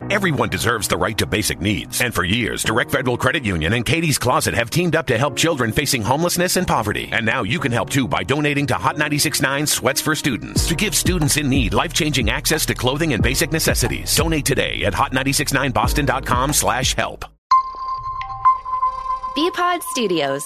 Everyone deserves the right to basic needs. And for years, Direct Federal Credit Union and Katie's Closet have teamed up to help children facing homelessness and poverty. And now you can help too by donating to Hot 96.9 Sweats for Students to give students in need life-changing access to clothing and basic necessities. Donate today at hot969boston.com/help. Bpod Studios.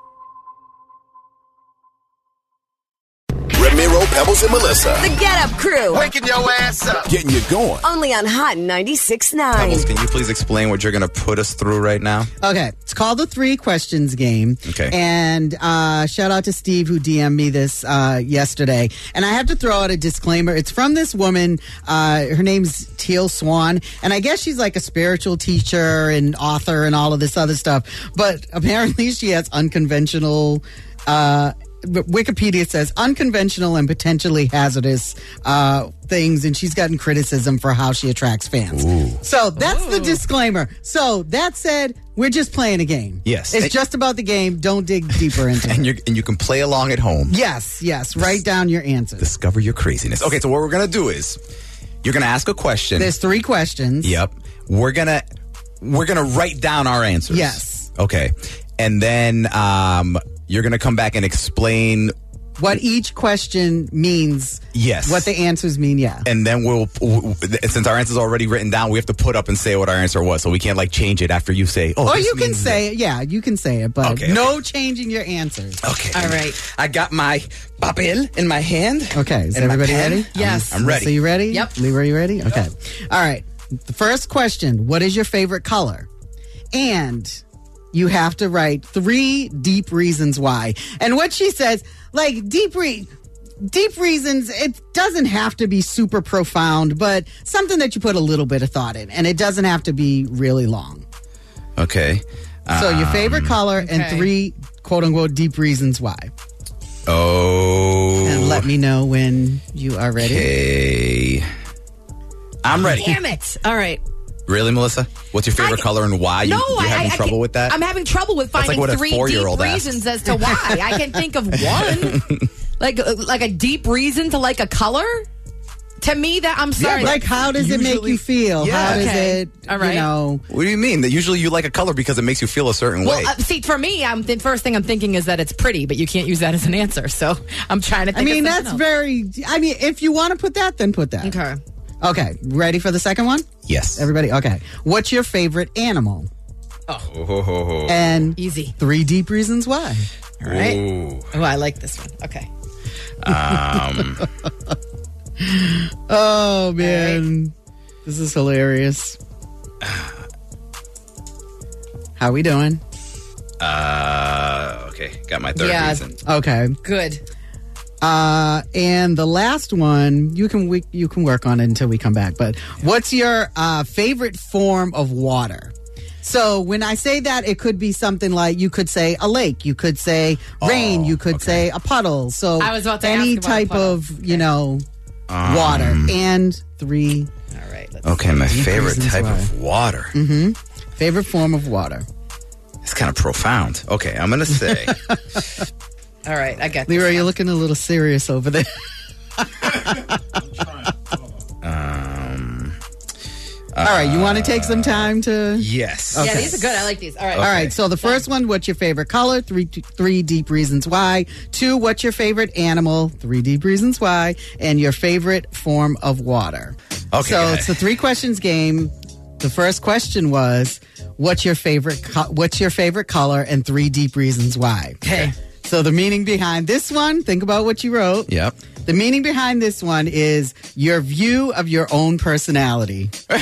Ramiro, Pebbles, and Melissa. The Get Up Crew. Waking your ass up. Getting you going. Only on Hot 96.9. Pebbles, can you please explain what you're going to put us through right now? Okay. It's called the 3 Questions Game. Okay. And shout out to Steve who DM'd me this yesterday. And I have to throw out a disclaimer. It's from this woman. Her name's Teal Swan. And I guess she's like a spiritual teacher and author and all of this other stuff. But apparently she has unconventional... Wikipedia says unconventional and potentially hazardous things, and she's gotten criticism for how she attracts fans. Ooh. So that's the disclaimer. So that said, we're just playing a game. Yes. It's just about the game. Don't dig deeper into it. And you can play along at home. Yes. Write down your answers. Discover your craziness. Okay, so what we're going to do is you're going to ask a question. There's 3 questions. Yep. We're gonna write down our answers. Yes. Okay. And then you're going to come back and explain what each question means. Yes. What the answers mean, yeah. And then since our answer's already written down, we have to put up and say what our answer was. So we can't change it after you say, or you can say it. Yeah, you can say it, but no changing your answers. Okay. All right. I got my papel in my hand. Okay. Is everybody ready? Yes. I'm ready. So you ready? Yep. Leroy, you ready? Okay. All right. The first question, what is your favorite color? And you have to write 3 deep reasons why. And what she says, deep reasons, it doesn't have to be super profound, but something that you put a little bit of thought in. And it doesn't have to be really long. Okay. So your favorite color and 3 quote-unquote deep reasons why. Oh. And let me know when you are ready. Okay. I'm ready. Damn it. All right. Really, Melissa? What's your favorite color and why? You're having trouble with that? I'm having trouble with finding 3 deep reasons as to why. I can think of one. like a deep reason to like a color? To me, that I'm sorry. Yeah, how does it make you feel? Yeah. How does it, all right. What do you mean? That usually you like a color because it makes you feel a certain way. See, for me, the first thing I'm thinking is that it's pretty, but you can't use that as an answer. So I'm trying to think of something else. if you want to put that, then put that. Okay. Okay, ready for the second one? Yes. Everybody? Okay. What's your favorite animal? Oh. And easy. 3 deep reasons why. All right. Oh, I like this one. Okay. Oh, man. Right. This is hilarious. How we doing? Okay. Got my 3rd reason. Okay. Good. And the last one, you can work on it until we come back. But what's your favorite form of water? So when I say that, it could be something like you could say a lake, you could say rain, you could say a puddle. So I was about to any ask about type of water and 3. All right. Okay, my favorite type of water. Mm-hmm. Favorite form of water. It's kind of profound. Okay, I'm gonna say. All right, I got this. Leroy, you're looking a little serious over there. All right, you want to take some time to... Yes. Okay. Yeah, these are good. I like these. All right. Okay. All right, so the first one, what's your favorite color? 3 deep reasons why. 2, what's your favorite animal? 3 deep reasons why. And your favorite form of water. Okay. So it's the 3 questions game. The first question was, what's your favorite color and 3 deep reasons why? Okay. So the meaning behind this one, think about what you wrote. Yep. The meaning behind this one is your view of your own personality. So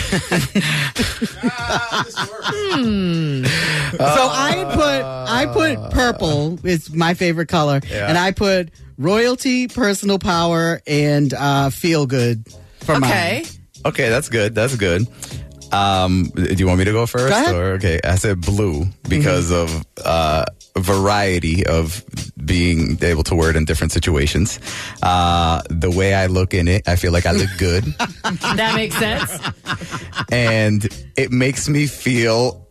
I put purple is my favorite color, and I put royalty, personal power, and feel good for mine. Okay, that's good. That's good. Do you want me to go first? Go ahead. Or, okay, I said blue because of variety of being able to wear it in different situations. The way I look in it, I feel like I look good. That makes sense. And it makes me feel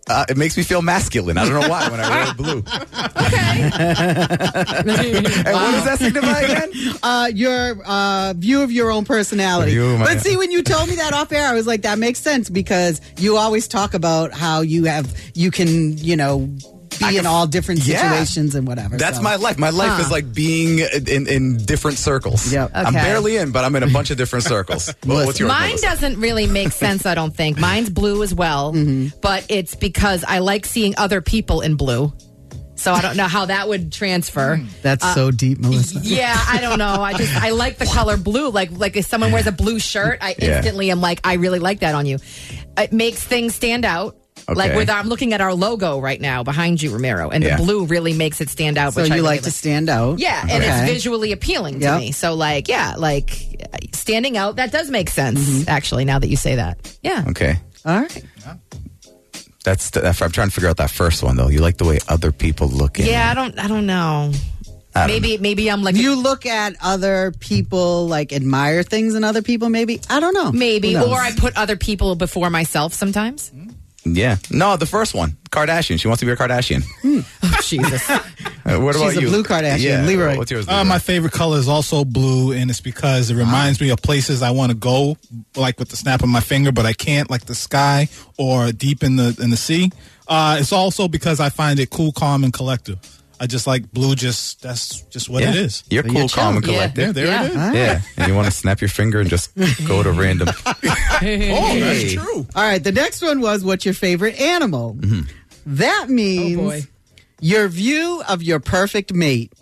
it makes me feel masculine. I don't know why when I wear blue. Okay. And what does that signify again? Your view of your own personality. But see, when you told me that off air, I was like, that makes sense because you always talk about how you can, be in all different situations and whatever. That's my life. My life is like being in different circles. Yep. Okay. I'm barely in, but I'm in a bunch of different circles. What's yours? Mine doesn't really make sense, I don't think. Mine's blue as well, but it's because I like seeing other people in blue. So I don't know how that would transfer. That's so deep, Melissa. Yeah, I don't know. I like the color blue. Like if someone wears a blue shirt, I instantly am like, I really like that on you. It makes things stand out. Okay. Like I'm looking at our logo right now behind you, Ramiro, and the blue really makes it stand out. So which you really like to stand out. Yeah, and it's visually appealing to me. So like standing out, that does make sense, actually, now that you say that. Yeah. Okay. All right. I'm trying to figure out that first one, though. You like the way other people look at I don't know. Maybe I'm like... You look at other people, like admire things in other people, maybe? I don't know. Maybe. Or I put other people before myself sometimes. Yeah. No, the first one. Kardashian. She wants to be a Kardashian. Oh, Jesus. What about She's a you? blue Kardashian. Yeah. Leroy. What's yours? Leroy? My favorite color is also blue, and it's because it reminds me of places I want to go, like with the snap of my finger, but I can't, like the sky or deep in the sea. It's also because I find it cool, calm, and collective. I just like blue. That's just what it is. You're cool, calm, and collected. Yeah, there it is. Yeah, and you want to snap your finger and just go to random. That's true. All right, the next one was, what's your favorite animal? That means your view of your perfect mate.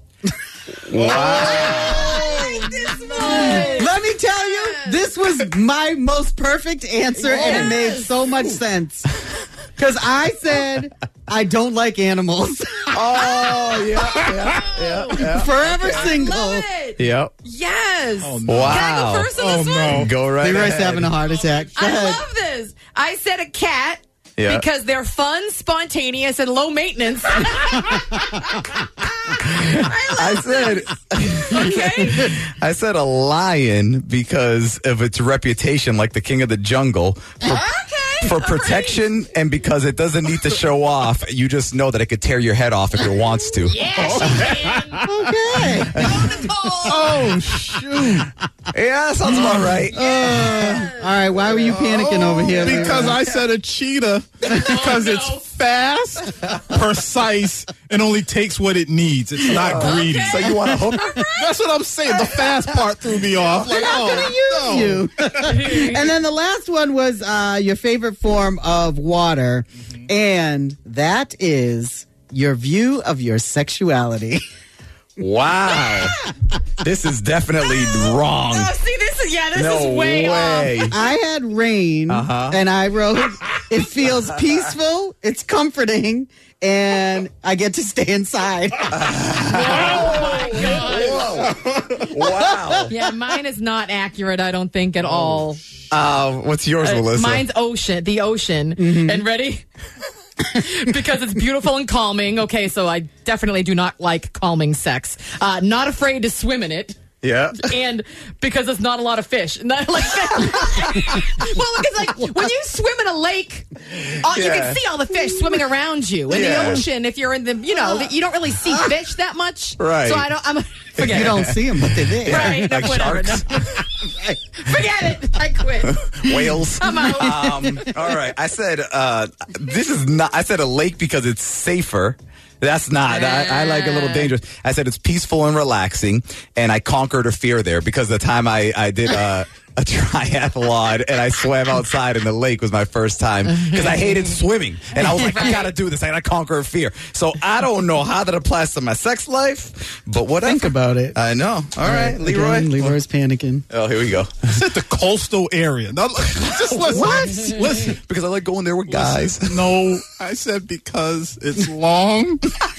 Wow. Let me tell you, this was my most perfect answer, and it made so much sense. Because I said, I don't like animals. Yeah. Forever single. Love it. Yep. Yes. Oh, no. Wow. Can I go first on this one? Go right Leroy's ahead. having a heart attack. Go I ahead. love this. I said a cat. Yeah. Because they're fun, spontaneous, and low maintenance. I said a lion because of its reputation, like the king of the jungle. For protection and because it doesn't need to show off, you just know that it could tear your head off if it wants to. Yeah, she can. Okay. Go, Nicole. Oh, shoot. Yeah, sounds about right. All right, why were you panicking over here? Because Leroy? I said a cheetah because it's fast, precise, and only takes what it needs. It's not greedy. So you want to hook? That's what I'm saying. The fast part threw me off. Like, you. And then the last one was your favorite form of water, and that is your view of your sexuality. Wow. This is definitely wrong. Oh, see, this is No way way. off. I had rain, and I wrote, it feels peaceful, it's comforting, and I get to stay inside. Oh my God. Wow. Yeah, mine is not accurate, I don't think, at all. What's yours, Melissa? Mine's the ocean. And ready? Because it's beautiful and calming. Okay, so I definitely do not like calming sex. Not afraid to swim in it. Yeah. And because there's not a lot of fish. Not like well, because like when you swim in a lake, you can see all the fish swimming around you. In the ocean, if you're in the, you don't really see fish that much. Right. So forget You it. don't see them, but they're there. Right. Like whatever. sharks. No. Forget it. I quit. Whales. I'm out. All right. I said I said a lake because it's safer. That's not. I like a little dangerous. I said it's peaceful and relaxing, and I conquered a fear there because the time I did a triathlon and I swam outside in the lake was my first time because I hated swimming, and I was like, I gotta do this. I gotta conquer a fear. So I don't know how that applies to my sex life, but whatever. Think about it. I know. All right, Leroy. Again, Leroy's panicking. Oh, here we go. I said the coastal area. Now, just listen. What? Listen. Because I like going there with guys. No, I said because it's long.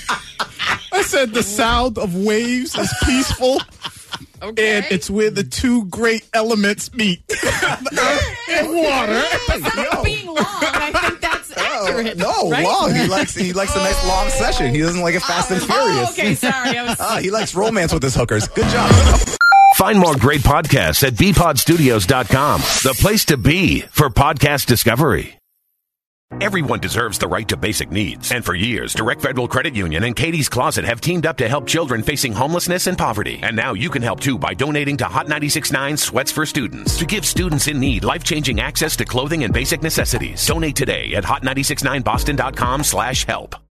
I said the sound of waves is peaceful. Okay. And it's where the two great elements meet. Earth and water. Besides being long, I think that's accurate. No, right? long. He likes a nice long session. He doesn't like it fast and furious. Oh, okay, sorry. He likes romance with his hookers. Good job. Find more great podcasts at bpodstudios.com, the place to be for podcast discovery. Everyone deserves the right to basic needs. And for years, Direct Federal Credit Union and Katie's Closet have teamed up to help children facing homelessness and poverty. And now you can help too by donating to Hot 96.9 Sweats for Students to give students in need life-changing access to clothing and basic necessities. Donate today at hot969boston.com/help.